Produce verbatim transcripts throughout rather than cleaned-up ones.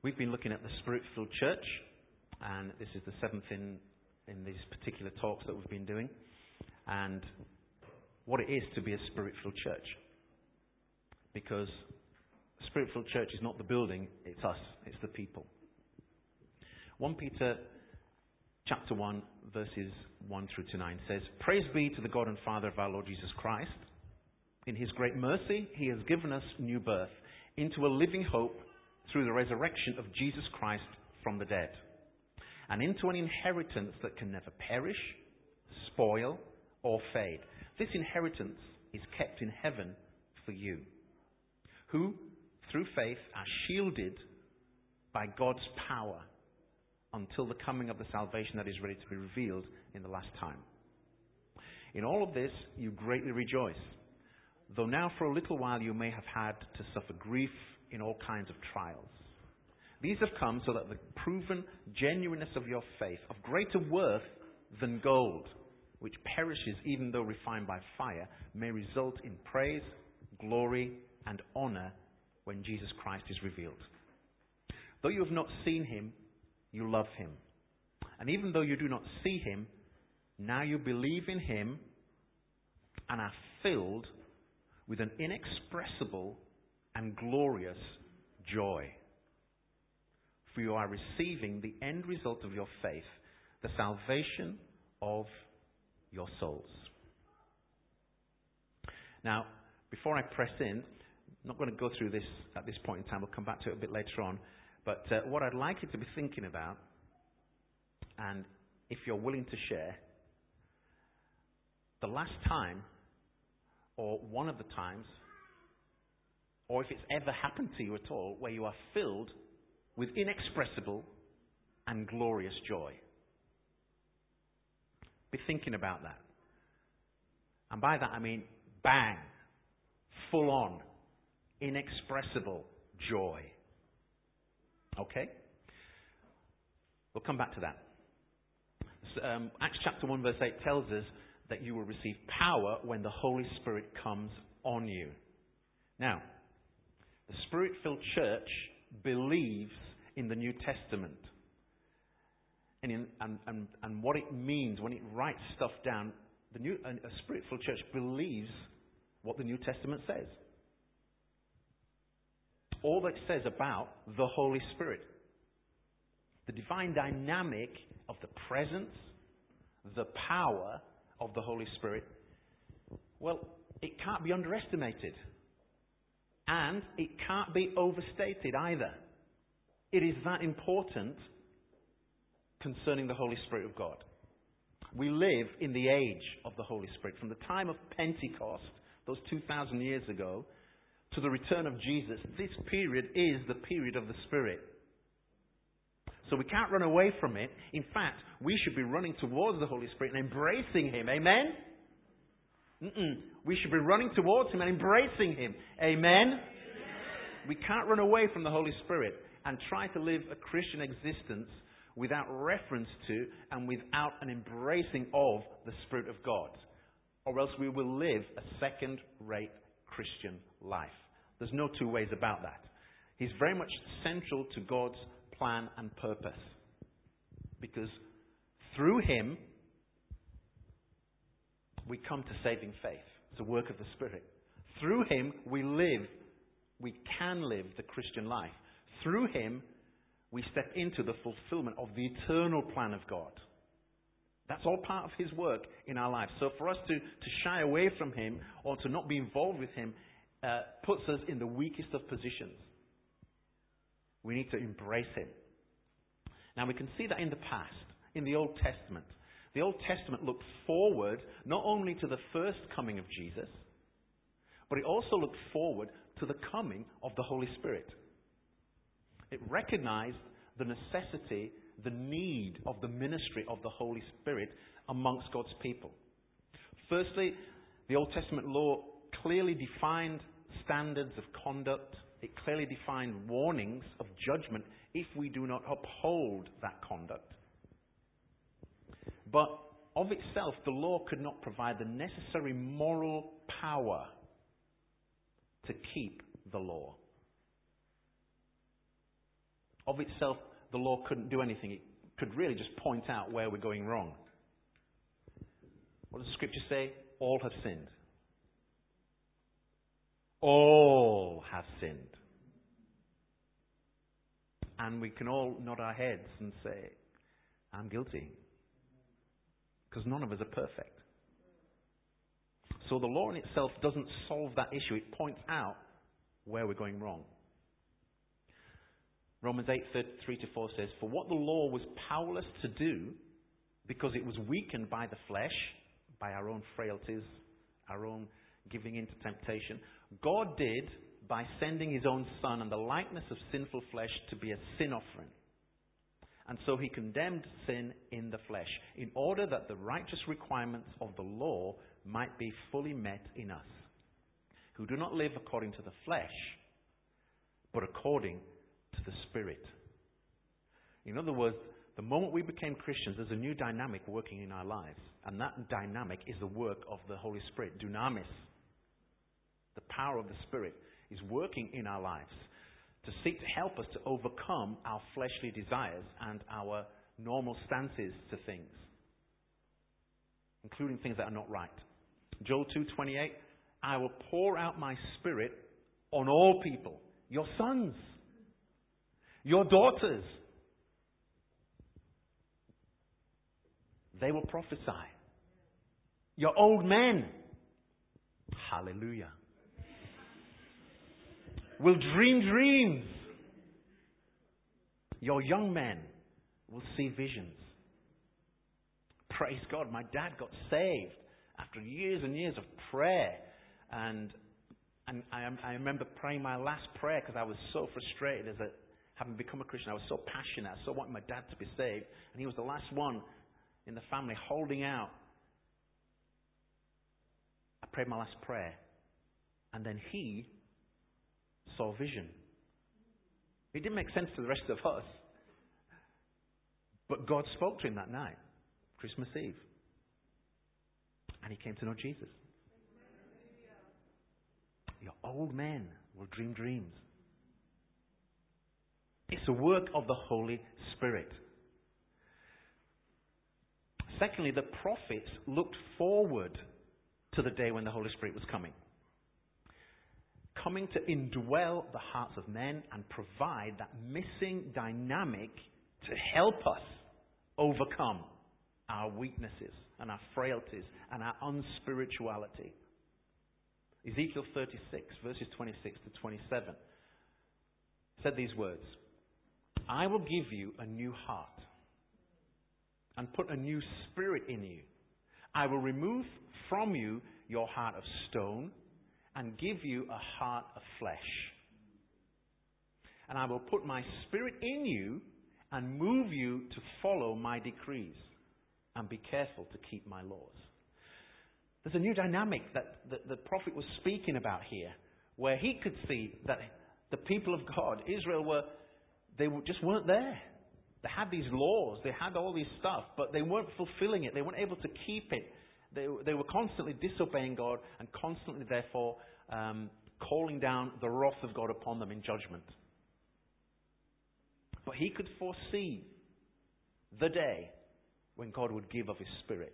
We've been looking at the Spirit-filled church, and this is the seventh in, in these particular talks that we've been doing, and what it is to be a Spirit-filled church. Because Spirit-filled church is not the building, it's us, it's the people. First Peter chapter one, verses one through to nine says, "Praise be to the God and Father of our Lord Jesus Christ. In His great mercy, He has given us new birth into a living hope through the resurrection of Jesus Christ from the dead, and into an inheritance that can never perish, spoil, or fade. This inheritance is kept in heaven for you, who, through faith, are shielded by God's power until the coming of the salvation that is ready to be revealed in the last time. In all of this, you greatly rejoice, though now for a little while you may have had to suffer grief in all kinds of trials. These have come so that the proven genuineness of your faith, of greater worth than gold, which perishes even though refined by fire, may result in praise, glory, and honor when Jesus Christ is revealed. Though you have not seen Him, you love Him. And even though you do not see Him, now you believe in Him and are filled with an inexpressible and glorious joy. For you are receiving the end result of your faith, the salvation of your souls." Now, before I press in, I'm not going to go through this at this point in time. We'll come back to it a bit later on. But uh, what I'd like you to be thinking about, and if you're willing to share, the last time, or one of the times, or if it's ever happened to you at all, where you are filled with inexpressible and glorious joy. Be thinking about that. And by that I mean bang, full on, inexpressible joy. Okay? We'll come back to that. So, um, Acts chapter one verse eight tells us that you will receive power when the Holy Spirit comes on you. Now, the Spirit-filled church believes in the New Testament. And, in, and, and, and what it means when it writes stuff down, the new, a, a Spirit-filled church believes what the New Testament says. All that it says about the Holy Spirit. The divine dynamic of the presence, the power of the Holy Spirit, well, it can't be underestimated. And it can't be overstated either. It is that important concerning the Holy Spirit of God. We live in the age of the Holy Spirit. From the time of Pentecost, those two thousand years ago, to the return of Jesus, this period is the period of the Spirit. So we can't run away from it. In fact, we should be running towards the Holy Spirit and embracing Him. Amen? Mm-mm. We should be running towards Him and embracing Him. Amen? Amen? We can't run away from the Holy Spirit and try to live a Christian existence without reference to and without an embracing of the Spirit of God. Or else we will live a second-rate Christian life. There's no two ways about that. He's very much central to God's plan and purpose. Because through Him, we come to saving faith. It's a work of the Spirit. Through Him, we live, we can live the Christian life. Through Him, we step into the fulfillment of the eternal plan of God. That's all part of His work in our lives. So for us to, to shy away from Him or to not be involved with Him uh, puts us in the weakest of positions. We need to embrace Him. Now we can see that in the past, in the Old Testament. The Old Testament looked forward not only to the first coming of Jesus, but it also looked forward to the coming of the Holy Spirit. It recognized the necessity, the need of the ministry of the Holy Spirit amongst God's people. Firstly, the Old Testament law clearly defined standards of conduct. It clearly defined warnings of judgment if we do not uphold that conduct. But of itself, the law could not provide the necessary moral power to keep the law. Of itself, the law couldn't do anything. It could really just point out where we're going wrong. What does the scripture say? All have sinned. All have sinned. And we can all nod our heads and say, I'm guilty. Because none of us are perfect. So the law in itself doesn't solve that issue. It points out where we're going wrong. Romans eight, three to four says, for what the law was powerless to do, because it was weakened by the flesh, by our own frailties, our own giving in to temptation, God did by sending his own Son in the likeness of sinful flesh to be a sin offering. And so he condemned sin in the flesh, in order that the righteous requirements of the law might be fully met in us, who do not live according to the flesh, but according to the Spirit. In other words, the moment we became Christians, there's a new dynamic working in our lives. And that dynamic is the work of the Holy Spirit, dunamis. The power of the Spirit is working in our lives to seek to help us to overcome our fleshly desires and our normal stances to things, including things that are not right. Joel two twenty-eight, I will pour out my Spirit on all people, your sons, your daughters. They will prophesy. Your old men, hallelujah, will dream dreams. Your young men will see visions. Praise God. My dad got saved after years and years of prayer. And and I, I remember praying my last prayer because I was so frustrated as a, having become a Christian. I was so passionate. I so wanted my dad to be saved. And he was the last one in the family holding out. I prayed my last prayer. And then he saw vision. It didn't make sense to the rest of us. But God spoke to him that night, Christmas Eve. And he came to know Jesus. Your old men will dream dreams. It's the work of the Holy Spirit. Secondly, the prophets looked forward to the day when the Holy Spirit was coming. Coming to indwell the hearts of men and provide that missing dynamic to help us overcome our weaknesses and our frailties and our unspirituality. Ezekiel thirty-six, verses twenty-six to twenty-seven, said these words, I will give you a new heart and put a new spirit in you. I will remove from you your heart of stone and give you a heart of flesh. And I will put my spirit in you and move you to follow my decrees and be careful to keep my laws. There's a new dynamic that the, the prophet was speaking about here, where he could see that the people of God, Israel, were they just weren't there. They had these laws, they had all this stuff, but they weren't fulfilling it. They weren't able to keep it. They, they were constantly disobeying God and constantly, therefore, um, calling down the wrath of God upon them in judgment. But he could foresee the day when God would give of his Spirit.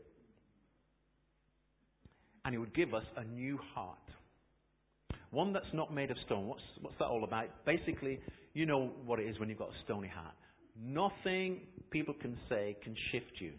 And he would give us a new heart. One that's not made of stone. What's, what's that all about? Basically, you know what it is when you've got a stony heart. Nothing people can say can shift you,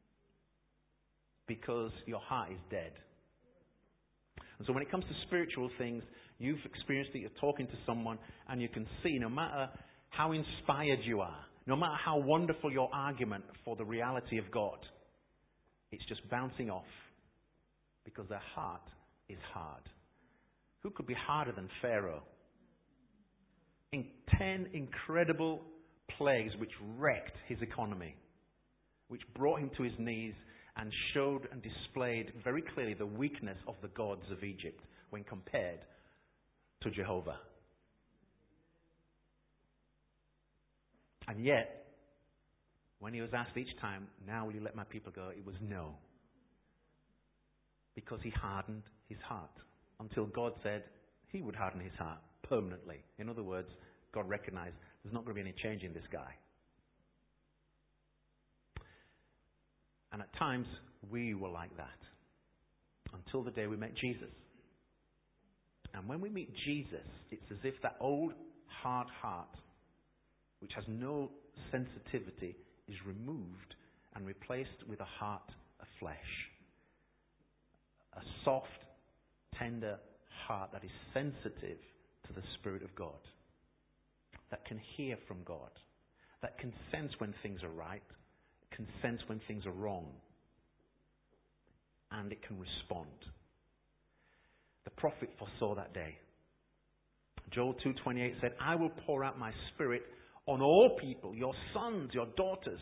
because your heart is dead. And so when it comes to spiritual things, you've experienced it, you're talking to someone, and you can see no matter how inspired you are, no matter how wonderful your argument for the reality of God, it's just bouncing off because their heart is hard. Who could be harder than Pharaoh? In ten incredible plagues which wrecked his economy, which brought him to his knees and showed and displayed very clearly the weakness of the gods of Egypt when compared to Jehovah. And yet, when he was asked each time, now will you let my people go? It was no. Because he hardened his heart. Until God said he would harden his heart permanently. In other words, God recognized there's not going to be any change in this guy. And at times, we were like that. Until the day we met Jesus. And when we meet Jesus, it's as if that old hard heart, which has no sensitivity, is removed and replaced with a heart of flesh. A soft, tender heart that is sensitive to the Spirit of God. That can hear from God. That can sense when things are right. Can sense when things are wrong. And it can respond. The prophet foresaw that day. Joel two twenty-eight said, I will pour out my Spirit on all people, your sons, your daughters.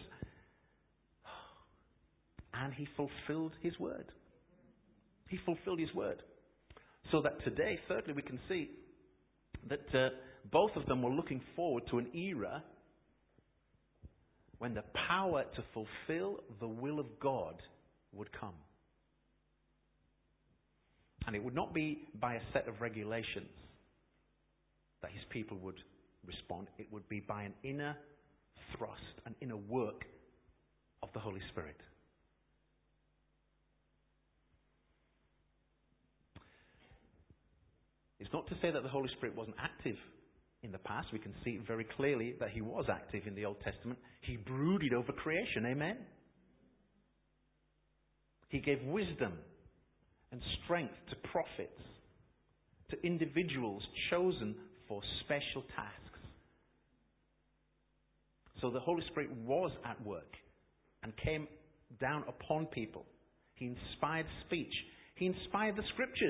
And he fulfilled his word. He fulfilled his word. So that today, thirdly, we can see that uh, both of them were looking forward to an era when the power to fulfill the will of God would come. And it would not be by a set of regulations that his people would respond. It would be by an inner thrust, an inner work of the Holy Spirit. It's not to say that the Holy Spirit wasn't active in the past. We can see very clearly that he was active in the Old Testament. He brooded over creation. Amen? He gave wisdom and strength to prophets, to individuals chosen for special tasks. So the Holy Spirit was at work and came down upon people. He inspired speech. He inspired the Scriptures.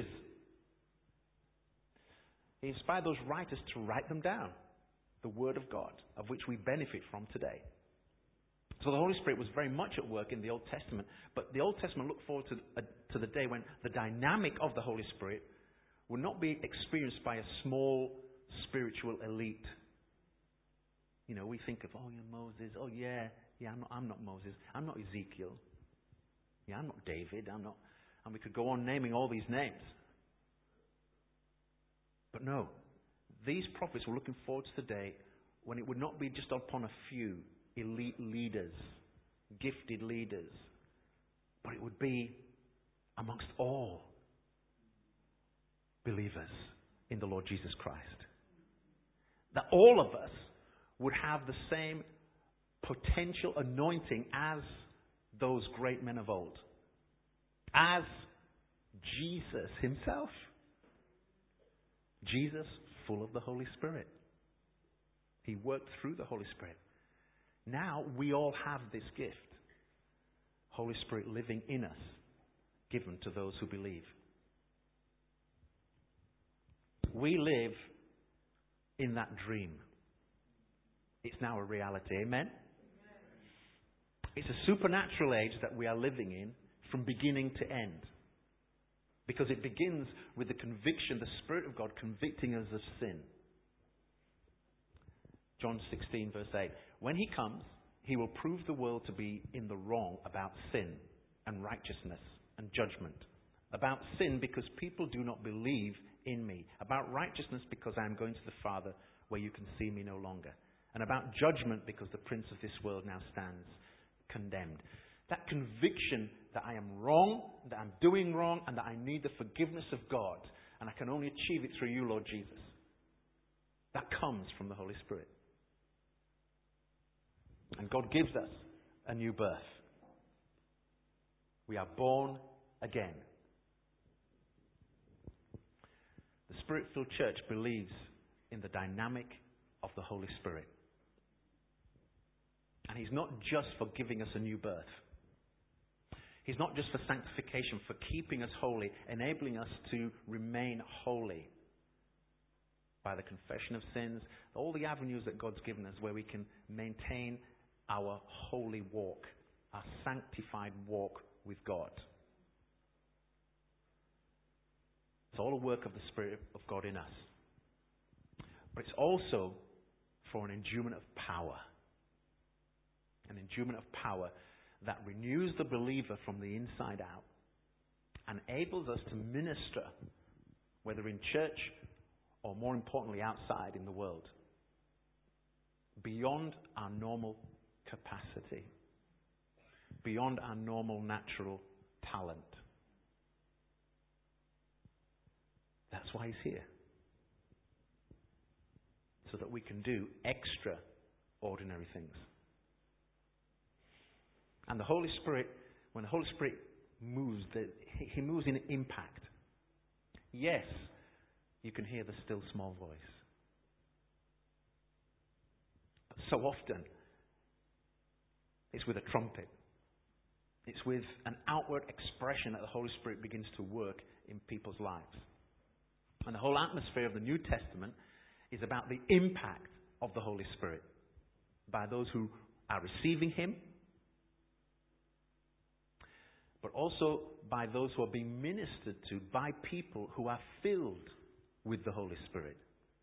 He inspired those writers to write them down. The Word of God, of which we benefit from today. So the Holy Spirit was very much at work in the Old Testament. But the Old Testament looked forward to, uh, to the day when the dynamic of the Holy Spirit would not be experienced by a small spiritual elite. You know, we think of, oh, you're Moses. Oh, yeah. Yeah, I'm not, I'm not Moses. I'm not Ezekiel. Yeah, I'm not David. I'm not... And we could go on naming all these names. But no. These prophets were looking forward to the day when it would not be just upon a few elite leaders, gifted leaders, but it would be amongst all believers in the Lord Jesus Christ. That all of us would have the same potential anointing as those great men of old. As Jesus himself. Jesus, full of the Holy Spirit. He worked through the Holy Spirit. Now we all have this gift. Holy Spirit living in us, given to those who believe. We live in that dream. It's now a reality. Amen? It's a supernatural age that we are living in from beginning to end. Because it begins with the conviction, the Spirit of God convicting us of sin. John sixteen verse eight. When he comes, he will prove the world to be in the wrong about sin and righteousness and judgment. About sin because people do not believe in me. About righteousness because I am going to the Father where you can see me no longer. And about judgment because the prince of this world now stands condemned. That conviction that I am wrong, that I'm doing wrong, and that I need the forgiveness of God. And I can only achieve it through you, Lord Jesus. That comes from the Holy Spirit. And God gives us a new birth. We are born again. The Spirit-filled church believes in the dynamic of the Holy Spirit. And He's not just for giving us a new birth. He's not just for sanctification, for keeping us holy, enabling us to remain holy by the confession of sins, all the avenues that God's given us where we can maintain our holy walk, our sanctified walk with God. It's all a work of the Spirit of God in us. But it's also for an endowment of power. An endowment of power that renews the believer from the inside out and enables us to minister, whether in church or more importantly outside in the world. beyond our normal capacity, beyond our normal natural talent. That's why He's here. So that we can do extraordinary things. And the Holy Spirit, when the Holy Spirit moves, He moves in impact. Yes, you can hear the still small voice. But so often, it's with a trumpet. It's with an outward expression that the Holy Spirit begins to work in people's lives. And the whole atmosphere of the New Testament is about the impact of the Holy Spirit by those who are receiving Him, but also by those who are being ministered to by people who are filled with the Holy Spirit.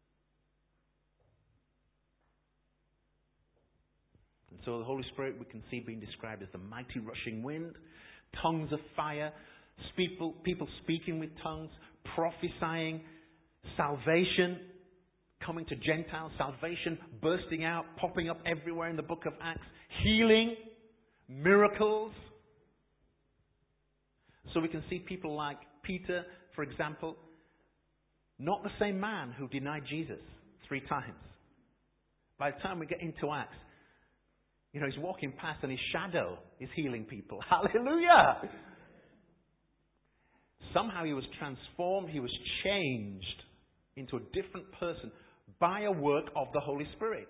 And so the Holy Spirit we can see being described as the mighty rushing wind, tongues of fire, people, people speaking with tongues, prophesying, salvation coming to Gentiles, salvation bursting out, popping up everywhere in the book of Acts, healing, miracles. So we can see people like Peter, for example, not the same man who denied Jesus three times. By the time we get into Acts, you know, he's walking past and his shadow is healing people. Hallelujah! Somehow he was transformed, he was changed into a different person by a work of the Holy Spirit.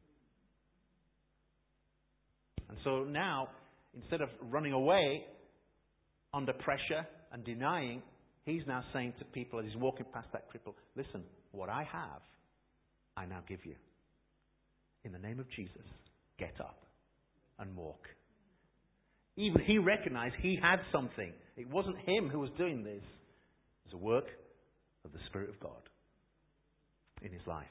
And so now, instead of running away under pressure and denying, he's now saying to people as he's walking past that cripple, listen, what I have, I now give you. In the name of Jesus, get up and walk. Even he recognized he had something. It wasn't him who was doing this. It was a work of the Spirit of God in his life.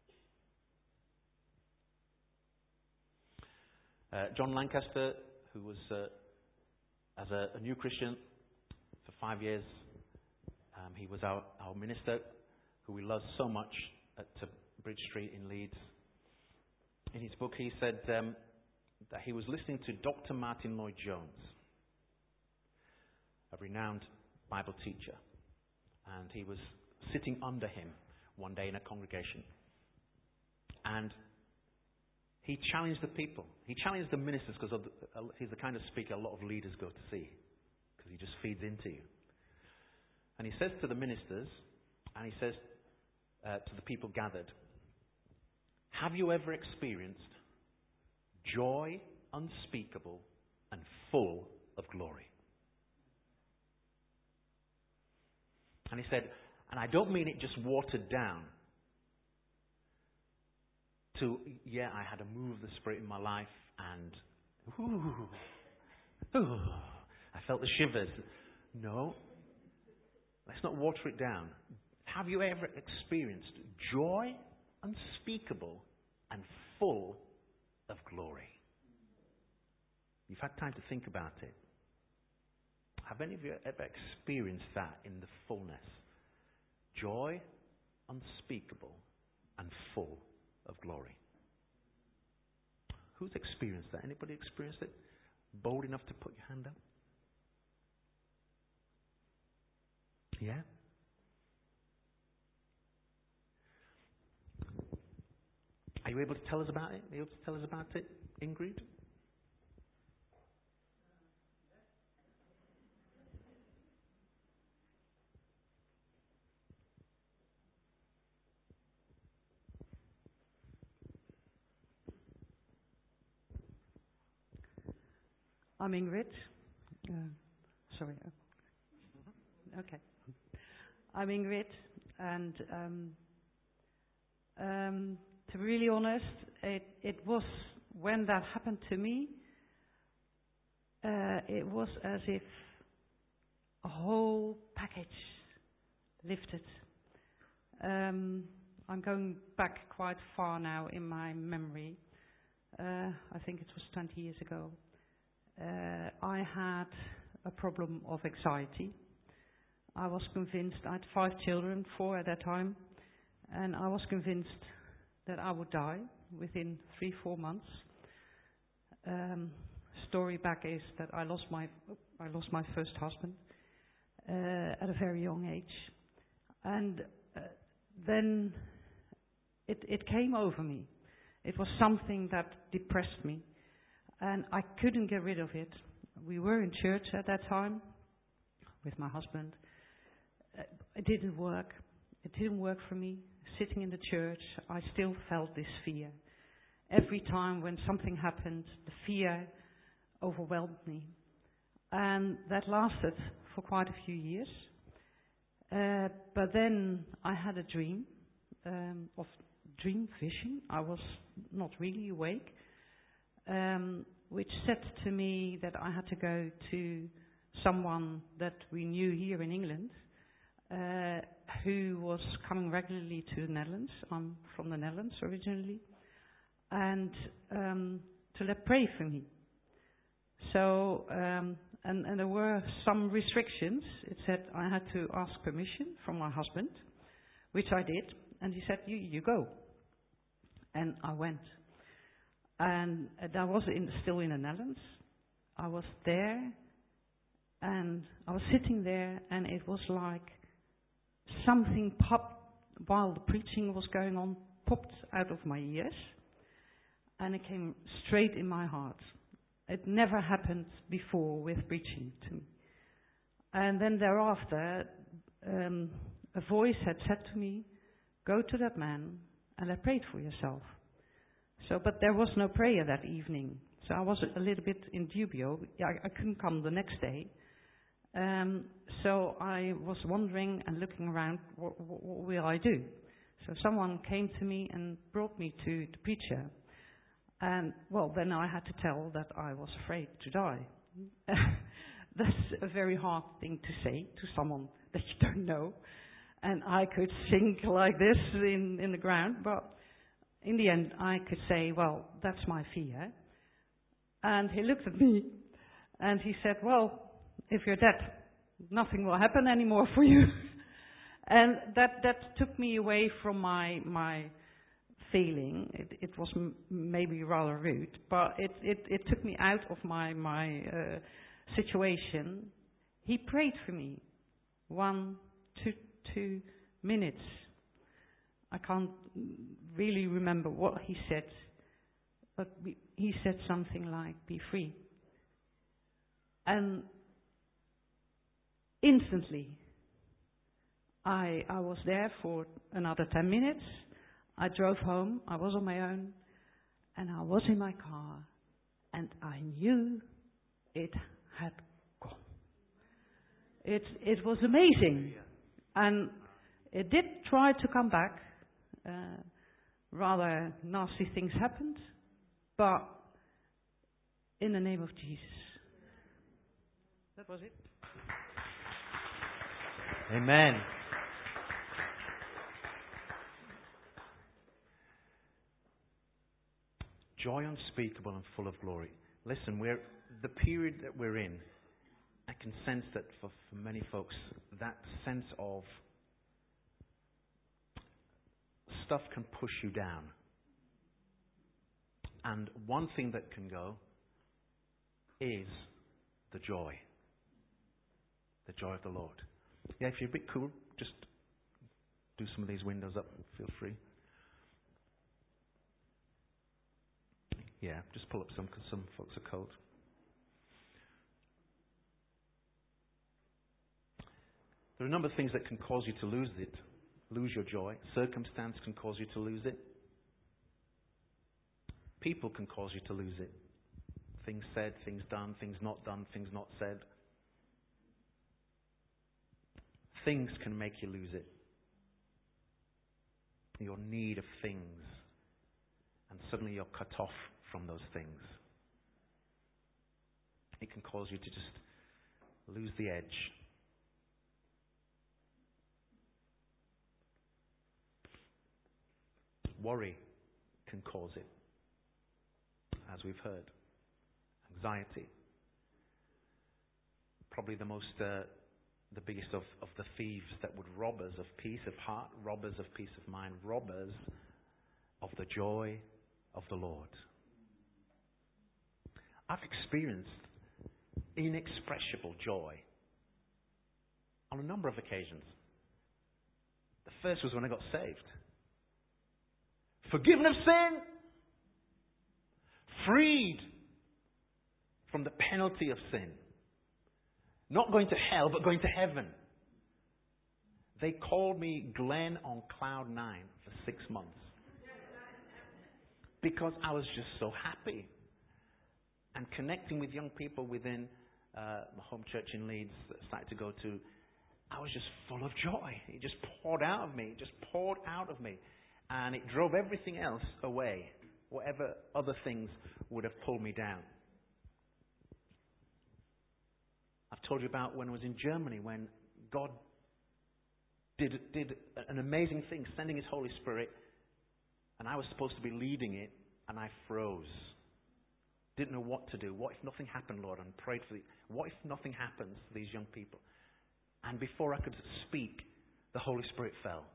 Uh, John Lancaster, who was uh, as a, a new Christian for five years, um, he was our, our minister, who we love so much at uh, Bridge Street in Leeds. In his book, he said um, that he was listening to Doctor Martin Lloyd-Jones, a renowned Bible teacher, and he was sitting under him one day in a congregation, and he challenged the people. He challenged the ministers, because he's the kind of speaker a lot of leaders go to see, because he just feeds into you. And he says to the ministers, and he says uh, to the people gathered, have you ever experienced joy unspeakable and full of glory? And he said, and I don't mean it just watered down to, yeah, I had a move of the Spirit in my life and, ooh, ooh, I felt the shivers. No, let's not water it down. Have you ever experienced joy unspeakable and full of glory? You've had time to think about it. Have any of you ever experienced that in the fullness? Joy unspeakable and full of glory. Who's experienced that? Anybody experienced it? Bold enough to put your hand up? Yeah? Are you able to tell us about it? Are you able to tell us about it, Ingrid? I'm Ingrid. Uh, sorry. Okay. I'm Ingrid, and um, um, to be really honest, it, it was when that happened to me, uh, it was as if a whole package lifted. Um, I'm going back quite far now in my memory. Uh, I think it was twenty years ago. Uh, I had a problem of anxiety. I was convinced, I had five children, four at that time, and I was convinced that I would die within three, four months. Um, story back is that I lost my I lost my first husband uh, at a very young age, and uh, then it it came over me. It was something that depressed me, and I couldn't get rid of it. We were in church at that time with my husband. Uh, it didn't work. It didn't work for me. Sitting in the church, I still felt this fear. Every time when something happened, the fear overwhelmed me. And that lasted for quite a few years. Uh, but then I had a dream um, of dream vision. I was not really awake, um, which said to me that I had to go to someone that we knew here in England, uh, who was coming regularly to the Netherlands. I'm from the Netherlands originally. And um, to let pray for me. So, um, and, and there were some restrictions. It said I had to ask permission from my husband, which I did. And he said, you, you go. And I went. And uh, I was in, still in the Netherlands. I was there, and I was sitting there, and it was like something popped, while the preaching was going on, popped out of my ears. And it came straight in my heart. It never happened before with preaching to me. And then thereafter, um, a voice had said to me, go to that man and I prayed for yourself. So, but there was no prayer that evening. So I was a little bit in dubio. I, I couldn't come the next day. Um, so I was wondering and looking around, what, what, what will I do? So someone came to me and brought me to the preacher. And, well, then I had to tell that I was afraid to die. That's a very hard thing to say to someone that you don't know. And I could sink like this in, in the ground, but in the end I could say, well, that's my fear. And he looked at me and he said, well, if you're dead, nothing will happen anymore for you. And that, that took me away from my... my feeling. It, it was m- maybe rather rude, but it, it, it took me out of my, my uh, situation. He prayed for me. One, two, two minutes. I can't really remember what he said, but we, he said something like, be free. And instantly, I, I was there for another ten minutes. I drove home, I was on my own, and I was in my car, and I knew it had gone. It, it was amazing. And it did try to come back. Uh, rather nasty things happened, but in the name of Jesus. That was it. Amen. Joy unspeakable and full of glory. Listen, we're the period that we're in. I can sense that for, for many folks, that sense of stuff can push you down. And one thing that can go is the joy. The joy of the Lord. Yeah, if you're a bit cool, just do some of these windows up. Feel free. Yeah, just pull up some because some folks are cold. There are a number of things that can cause you to lose it, lose your joy. Circumstance can cause you to lose it. People can cause you to lose it. Things said, things done, things not done, things not said. Things can make you lose it. Your need of things. And suddenly you're cut off from those things. It can cause you to just lose the edge. Worry can cause it, as we've heard. Anxiety. Probably the most, uh, the biggest of, of the thieves that would rob us of peace of heart, rob us of peace of mind, rob us of the joy of the Lord. I've experienced inexpressible joy on a number of occasions. The first was when I got saved. Forgiven of sin. Freed from the penalty of sin. Not going to hell, but going to heaven. They called me Glenn on cloud nine for six months. Because I was just so happy. And connecting with young people within uh, my home church in Leeds that I started to go to, I was just full of joy. It just poured out of me. It just poured out of me. And it drove everything else away. Whatever other things would have pulled me down. I've told you about when I was in Germany, when God did, did an amazing thing, sending His Holy Spirit, and I was supposed to be leading it, and I froze. Didn't know what to do. What if nothing happened, Lord? And prayed for the, what if nothing happens to these young people? And before I could speak, the Holy Spirit fell.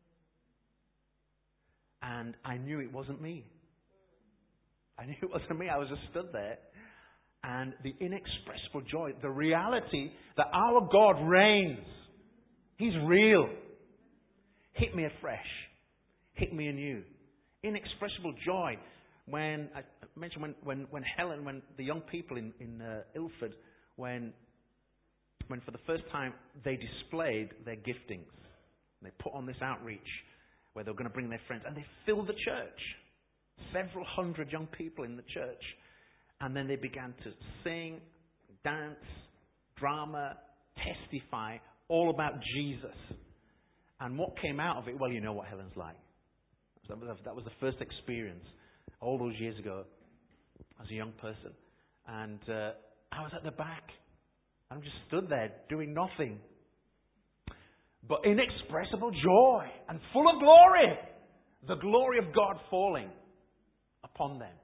And I knew it wasn't me. I knew it wasn't me. I was just stood there. And the inexpressible joy, the reality that our God reigns. He's real. Hit me afresh. Hit me anew. Inexpressible joy. When I mentioned when, when, when Helen, when the young people in, in uh, Ilford, when, when for the first time they displayed their giftings. They put on this outreach where they were going to bring their friends. And they filled the church. Several hundred young people in the church. And then they began to sing, dance, drama, testify, all about Jesus. And what came out of it, well, you know what Helen's like. That was, that was the first experience all those years ago as a young person. And uh, I was at the back. I just stood there doing nothing. But inexpressible joy and full of glory. The glory of God falling upon them.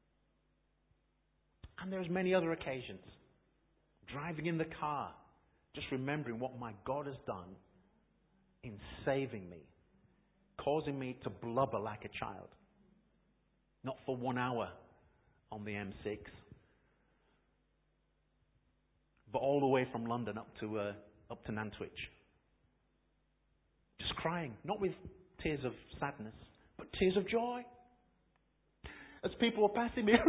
And there's many other occasions. Driving in the car, just remembering what my God has done in saving me. Causing me to blubber like a child. Not for one hour on the M six. But all the way from London up to uh, up to Nantwich. Just crying. Not with tears of sadness, but tears of joy. As people were passing me,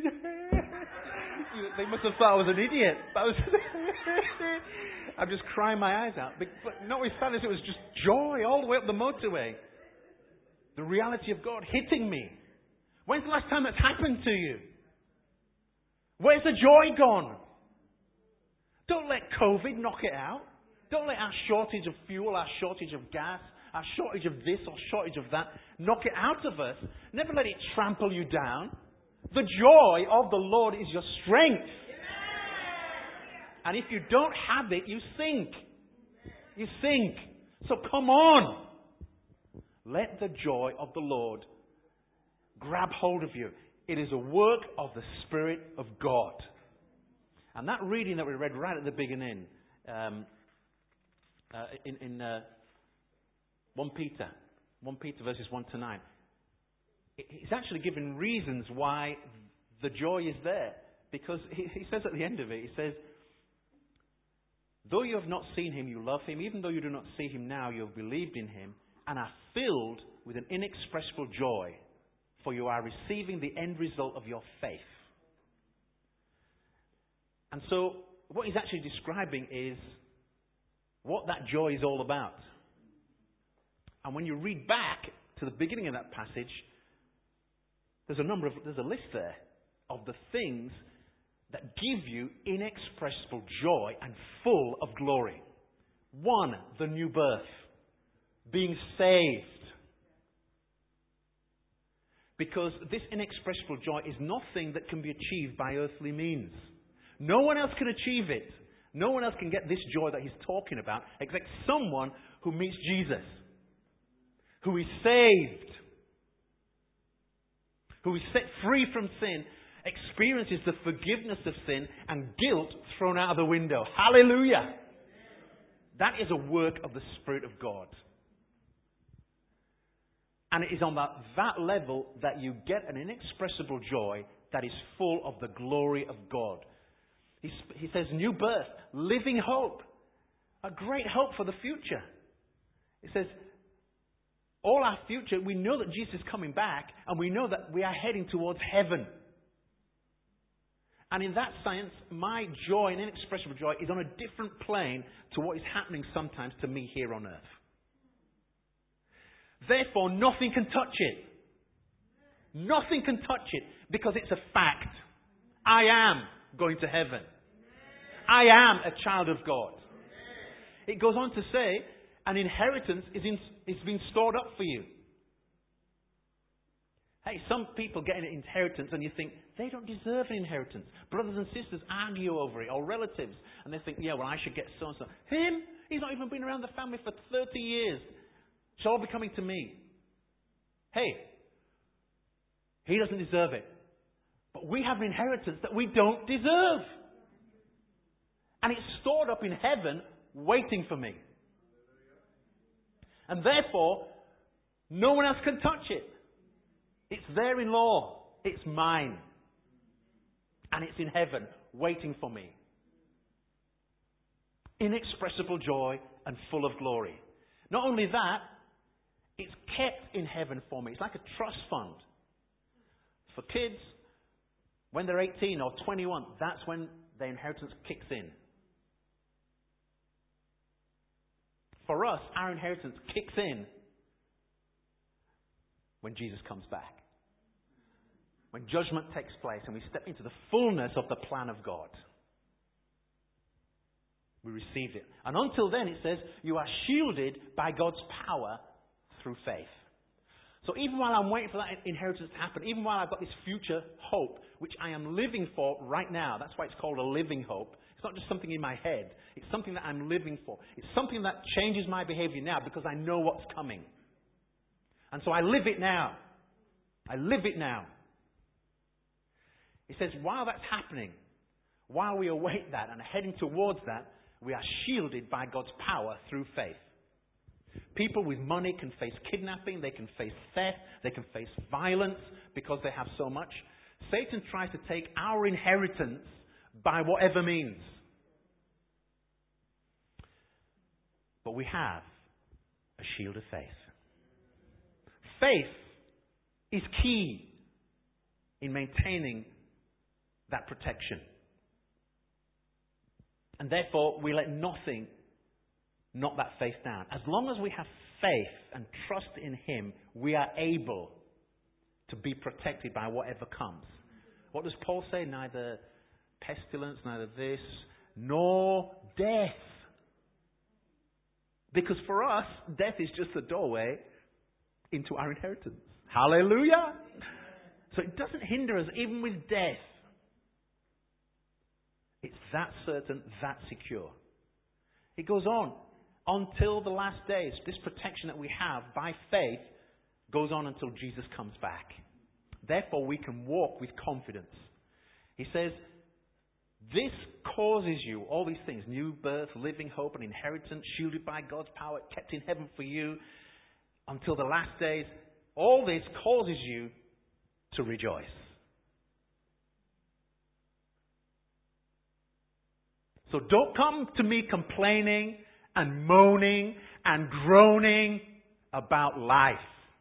they must have thought I was an idiot. I was I'm just crying my eyes out. But, but not with sadness, it was just joy all the way up the motorway. The reality of God hitting me. When's the last time that's happened to you? Where's the joy gone? Don't let COVID knock it out. Don't let our shortage of fuel, our shortage of gas, our shortage of this or shortage of that knock it out of us. Never let it trample you down. The joy of the Lord is your strength. And if you don't have it, you sink. You sink. So come on. Let the joy of the Lord grab hold of you. It is a work of the Spirit of God. And that reading that we read right at the beginning, um, uh, in, in uh, First Peter, First Peter verses one to nine, it's actually given reasons why the joy is there. Because he, he says at the end of it, he says, though you have not seen Him, you love Him. Even though you do not see Him now, you have believed in Him and are filled with an inexpressible joy. For you are receiving the end result of your faith. And so, what he's actually describing is what that joy is all about. And when you read back to the beginning of that passage, there's a number of, there's a list there of the things that give you inexpressible joy and full of glory. One, the new birth. Being saved. Because this inexpressible joy is nothing that can be achieved by earthly means. No one else can achieve it. No one else can get this joy that he's talking about except someone who meets Jesus. Who is saved. Who is set free from sin. Experiences the forgiveness of sin and guilt thrown out of the window. Hallelujah! That is a work of the Spirit of God. And it is on that, that level that you get an inexpressible joy that is full of the glory of God. He, he says, new birth, living hope, a great hope for the future. It says, all our future, we know that Jesus is coming back, and we know that we are heading towards heaven. And in that sense, my joy and inexpressible joy is on a different plane to what is happening sometimes to me here on earth. Therefore, nothing can touch it. Nothing can touch it because it's a fact. I am going to heaven. I am a child of God. It goes on to say, an inheritance is, in, is being stored up for you. Hey, some people get an inheritance and you think, they don't deserve an inheritance. Brothers and sisters argue over it, or relatives, and they think, yeah, well, I should get so-and-so. Him? He's not even been around the family for thirty years. Shall all be coming to me? Hey, he doesn't deserve it. But we have an inheritance that we don't deserve. And it's stored up in heaven waiting for me. And therefore, no one else can touch it. It's there in law. It's mine. And it's in heaven waiting for me. Inexpressible joy and full of glory. Not only that, it's kept in heaven for me. It's like a trust fund. For kids, when they're eighteen or twenty-one, that's when the inheritance kicks in. For us, our inheritance kicks in when Jesus comes back. When judgment takes place and we step into the fullness of the plan of God. We receive it. And until then, it says, you are shielded by God's power through faith. So even while I'm waiting for that inheritance to happen, even while I've got this future hope, which I am living for right now, that's why it's called a living hope. It's not just something in my head. It's something that I'm living for. It's something that changes my behavior now because I know what's coming. And so I live it now. I live it now. It says, while that's happening, while we await that and are heading towards that, we are shielded by God's power through faith. People with money can face kidnapping, they can face theft, they can face violence because they have so much. Satan tries to take our inheritance by whatever means. But we have a shield of faith. Faith is key in maintaining that protection. And therefore, we let nothing knock that faith down. As long as we have faith and trust in Him, we are able to be protected by whatever comes. What does Paul say? Neither pestilence, neither this, nor death. Because for us, death is just a doorway into our inheritance. Hallelujah! So it doesn't hinder us even with death. It's that certain, that secure. It goes on. Until the last days, this protection that we have by faith goes on until Jesus comes back. Therefore, we can walk with confidence. He says, this causes you, all these things, new birth, living hope, and inheritance, shielded by God's power, kept in heaven for you, until the last days. All this causes you to rejoice. So don't come to me complaining and moaning and groaning about life.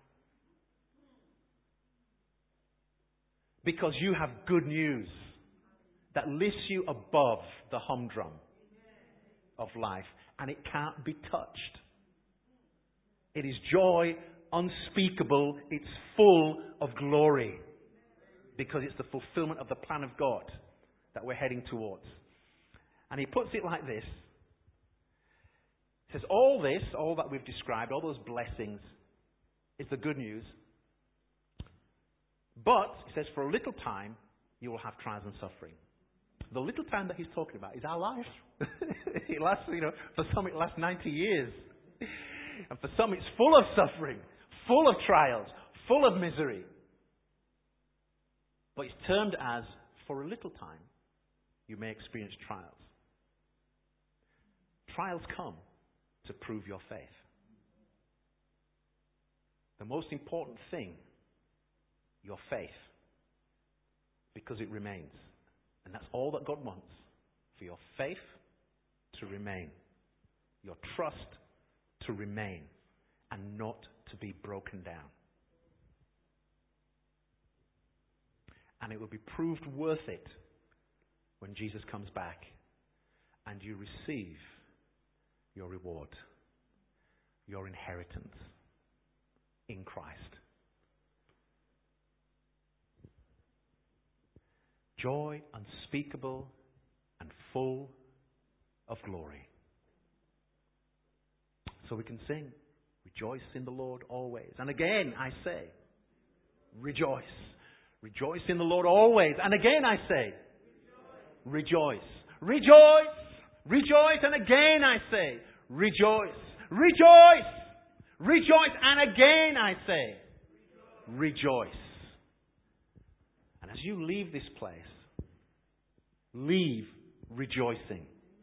Because you have good news that lifts you above the humdrum of life. And it can't be touched. It is joy unspeakable. It's full of glory. Because it's the fulfillment of the plan of God that we're heading towards. And he puts it like this. He says, all this, all that we've described, all those blessings, is the good news. But, he says, for a little time, you will have trials and suffering. The little time that he's talking about is our life. It lasts, you know, for some it lasts ninety years. And for some it's full of suffering, full of trials, full of misery. But it's termed as, for a little time, you may experience trials. Trials come to prove your faith. The most important thing, your faith, because it remains. And that's all that God wants, for your faith to remain, your trust to remain, and not to be broken down. And it will be proved worth it when Jesus comes back and you receive your reward, your inheritance in Christ. Joy unspeakable and full of glory. So we can sing, rejoice in the Lord always. And again I say, rejoice. Rejoice in the Lord always. And again I say, rejoice. Rejoice. Rejoice. And again I say, rejoice. Rejoice. Rejoice. And again I say, rejoice. And as you leave this place, leave rejoicing.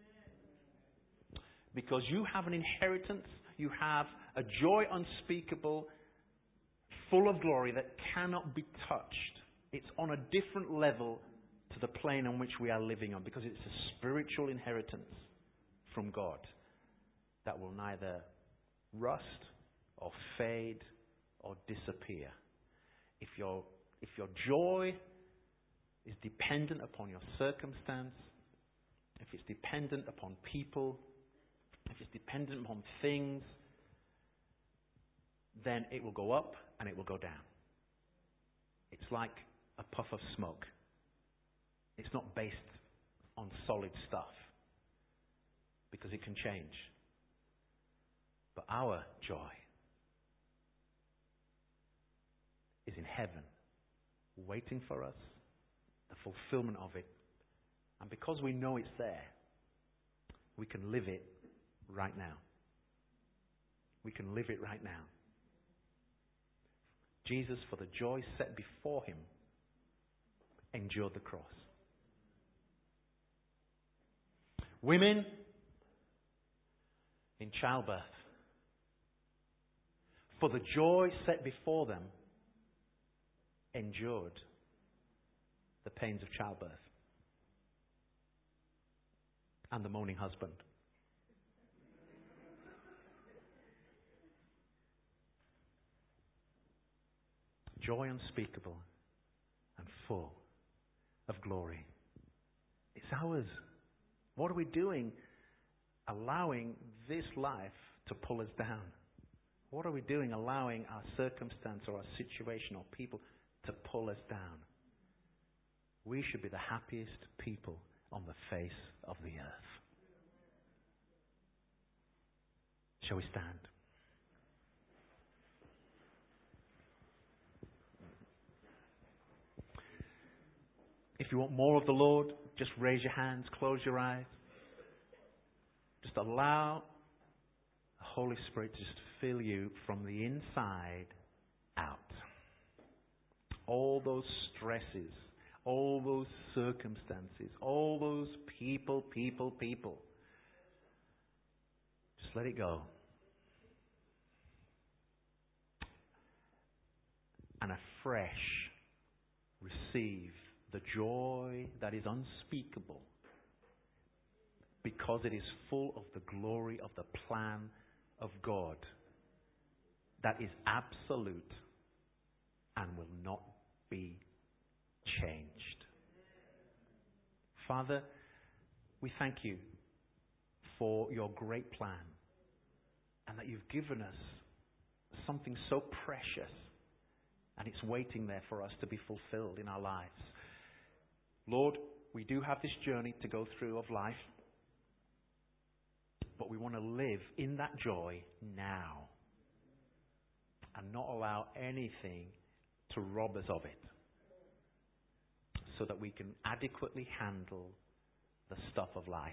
Because you have an inheritance, you have a joy unspeakable, full of glory that cannot be touched. It's on a different level to the plane on which we are living on, because it's a spiritual inheritance from God that will neither rust or fade or disappear. If your, if your joy is dependent upon your circumstance, if it's dependent upon people, if it's dependent upon things, then it will go up and it will go down. It's like a puff of smoke. It's not based on solid stuff, because it can change. But our joy is in heaven, waiting for us, the fulfillment of it. And because we know it's there, we can live it right now. We can live it right now. Jesus, for the joy set before him, endured the cross. Women in childbirth, for the joy set before them, endured the pains of childbirth and the moaning husband. Joy unspeakable and full of glory. It's ours. What are we doing allowing this life to pull us down? What are we doing allowing our circumstance or our situation or people to pull us down? We should be the happiest people on the face of the earth. Shall we stand? If you want more of the Lord, just raise your hands, close your eyes. Just allow the Holy Spirit to just fill you from the inside out. All those stresses, all those circumstances, all those people, people, people. Just let it go. And afresh receive the joy that is unspeakable, because it is full of the glory of the plan of God that is absolute and will not be changed. Father, we thank you for your great plan, and that you've given us something so precious, and it's waiting there for us to be fulfilled in our lives. Lord, we do have this journey to go through of life, but we want to live in that joy now and not allow anything to rob us of it, so that we can adequately handle the stuff of life.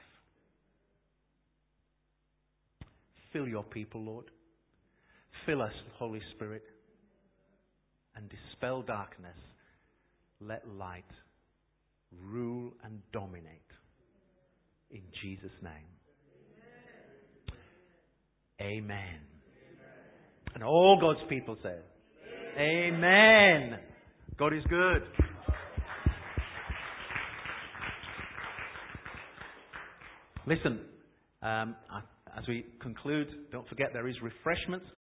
Fill your people, Lord. Fill us, Holy Spirit, and dispel darkness. Let light rule and dominate. In Jesus' name. Amen. Amen. And all God's people said, Amen. God is good. Listen, um, as we conclude, don't forget there is refreshments